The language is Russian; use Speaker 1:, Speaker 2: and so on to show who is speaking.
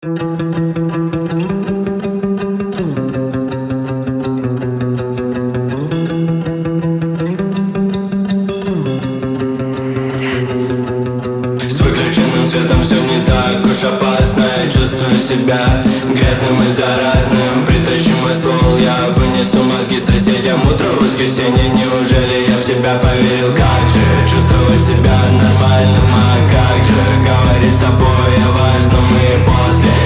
Speaker 1: С выключенным светом все не так уж опасно. Я чувствую себя грязным и заразным. Притащи мой ствол, я вынесу мозги соседям. Утро воскресенье, неужели я в себя поверил? Как же чувствовать себя нормальным, а как же говорить с тобой о важном и после